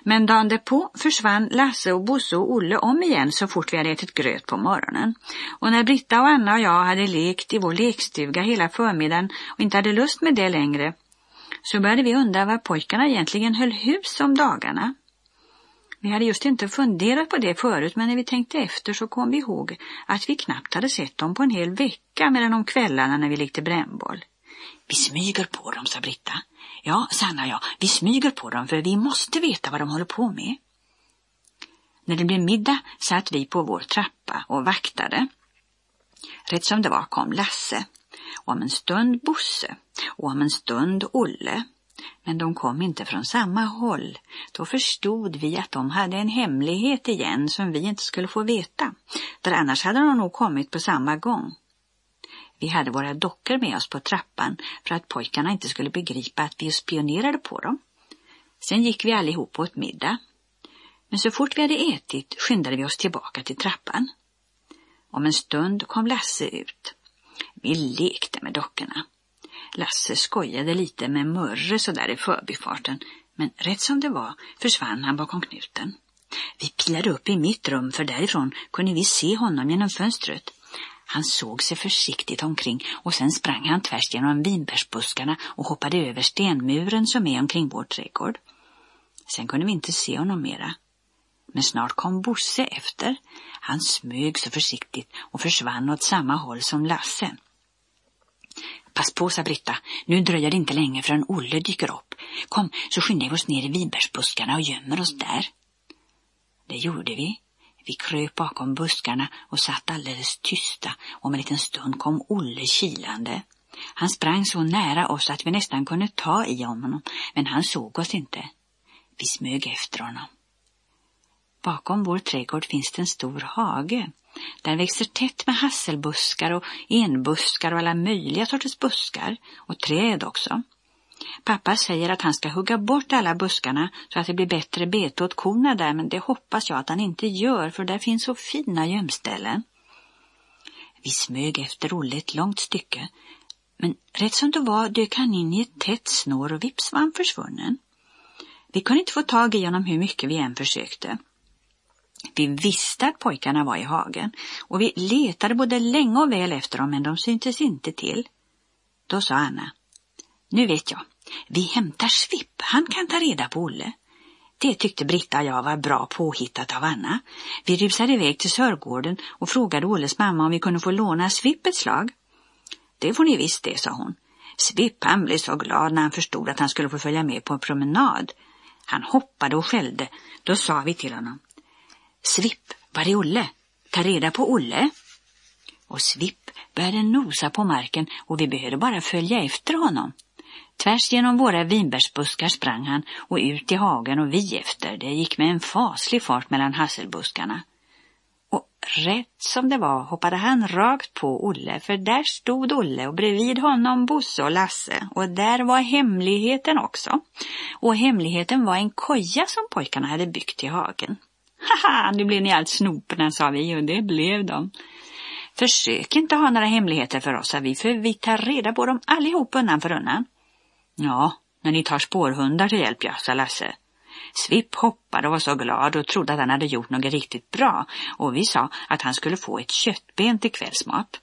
Men dagen därpå försvann Lasse och Bosse och Olle om igen så fort vi hade ätit gröt på morgonen. Och när Britta och Anna och jag hade lekt i vår lekstuga hela förmiddagen och inte hade lust med det längre, så började vi undra var pojkarna egentligen höll hus om dagarna. Vi hade just inte funderat på det förut, men när vi tänkte efter så kom vi ihåg att vi knappt hade sett dem på en hel vecka mellan de kvällarna när vi lekte brännboll. Vi smyger på dem, sa Britta. Ja, Sanna, ja, vi smyger på dem för vi måste veta vad de håller på med. När det blev middag satt vi på vår trappa och vaktade. Rätt som det var kom Lasse, och om en stund Bosse, och om en stund Olle. Men de kom inte från samma håll. Då förstod vi att de hade en hemlighet igen som vi inte skulle få veta. För annars hade de nog kommit på samma gång. Vi hade våra dockor med oss på trappan för att pojkarna inte skulle begripa att vi spionerade på dem. Sen gick vi allihop åt middag. Men så fort vi hade ätit skyndade vi oss tillbaka till trappan. Om en stund kom Lasse ut. Vi lekte med dockorna. Lasse skojade lite med Mörre så där i förbifarten, men rätt som det var försvann han bakom knuten. Vi pilade upp i mitt rum för därifrån kunde vi se honom genom fönstret. Han såg sig försiktigt omkring och sen sprang han tvärs genom vinbärsbuskarna och hoppade över stenmuren som är omkring vår trädgård. Sen kunde vi inte se honom mera. Men snart kom Bosse efter. Han smög så försiktigt och försvann åt samma håll som Lasse. Pass på, sa Britta. Nu dröjer det inte länge förrän Olle dyker upp. Kom, så skyndar vi oss ner i vinbärsbuskarna och gömmer oss där. Det gjorde vi. Vi kröp bakom buskarna och satt alldeles tysta. Om en liten stund kom Olle kilande. Han sprang så nära oss att vi nästan kunde ta i honom, men han såg oss inte. Vi smög efter honom. Bakom vår trädgård finns det en stor hage. Där växer tätt med hasselbuskar och enbuskar och alla möjliga sorters buskar och träd också. Pappa säger att han ska hugga bort alla buskarna så att det blir bättre bete åt korna där, men det hoppas jag att han inte gör för där finns så fina gömställen. Vi smög efter Olle ett långt stycke, men rätt som det var dök han in i ett tätt snår och vips var han försvunnen. Vi kunde inte få tag i honom hur mycket vi än försökte. Vi visste att pojkarna var i hagen och vi letade både länge och väl efter dem, men de syntes inte till. Då sa Anna: nu vet jag, vi hämtar Svipp, han kan ta reda på Olle. Det tyckte Britta och jag var bra påhittat av Anna. Vi rusade iväg till Sörgården och frågade Olles mamma om vi kunde få låna Svipp ett slag. Det får ni visst det, sa hon. Svipp, han blev så glad när han förstod att han skulle få följa med på en promenad. Han hoppade och skällde. Då sa vi till honom: Svipp, var är Olle? Ta reda på Olle. Och Svipp började nosa på marken och vi behövde bara följa efter honom. Tvärs genom våra vinbärsbuskar sprang han och ut i hagen och vi efter. Det gick med en faslig fart mellan hasselbuskarna. Och rätt som det var hoppade han rakt på Olle, för där stod Olle och bredvid honom Bosse och Lasse. Och där var hemligheten också. Och hemligheten var en koja som pojkarna hade byggt i hagen. Haha, nu blev ni allt snoperna, sa vi, och det blev de. Försök inte ha några hemligheter för oss, sa vi, för vi tar reda på dem allihop undan för undan. Ja, när ni tar spårhundar till hjälp, ja, sa Lasse. Svipp hoppade och var så glad och trodde att han hade gjort något riktigt bra, och vi sa att han skulle få ett köttben till kvällsmat.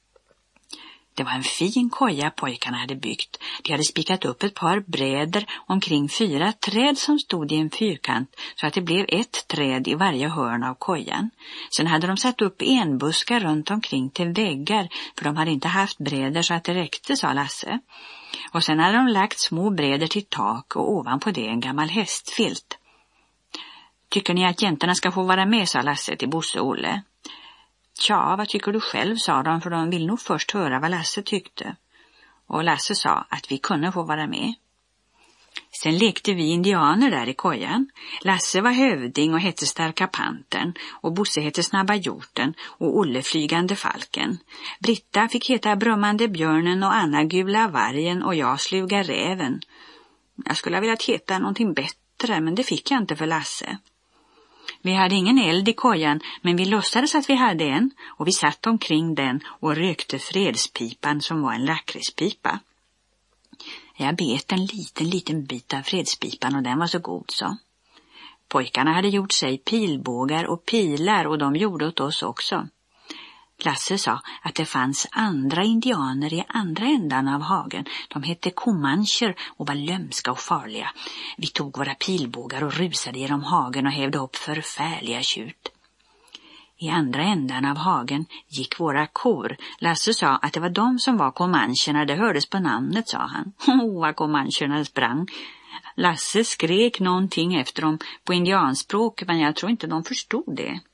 Det var en fin koja pojkarna hade byggt. De hade spikat upp ett par bräder omkring 4 träd som stod i en fyrkant så att det blev ett träd i varje hörn av kojan. Sen hade de satt upp enbuskar runt omkring till väggar, för de hade inte haft bräder så att det räckte, sa Lasse. Och sen hade de lagt små bräder till tak och ovanpå det en gammal hästfilt. Tycker ni att jäntorna ska få vara med, sa Lasse till Bosse och Olle. Tja, vad tycker du själv, sa de, för de vill nog först höra vad Lasse tyckte. Och Lasse sa att vi kunde få vara med. Sen lekte vi indianer där i kojan. Lasse var hövding och hette Starka Pantern, och Bosse hette Snabba Hjorten och Olle Flygande Falken. Britta fick heta Brummande Björnen och Anna Gula Vargen och jag Sluga Räven. Jag skulle ha velat heta någonting bättre, men det fick jag inte för Lasse. Vi hade ingen eld i kojan, men vi låtsades att vi hade en, och vi satt omkring den och rökte fredspipan som var en lakritspipa. Jag bet en liten bit av fredspipan och den var så god, så. Pojkarna hade gjort sig pilbågar och pilar och de gjorde åt oss också. Lasse sa att det fanns andra indianer i andra ändan av hagen. De hette comancher och var lömska och farliga. Vi tog våra pilbågar och rusade genom hagen och hävde upp förfärliga tjut. I andra ändan av hagen gick våra kor. Lasse sa att det var de som var comancherna. Det hördes på namnet, sa han. Vad comancherna sprang. Lasse skrek någonting efter dem på indianspråk, men jag tror inte de förstod det.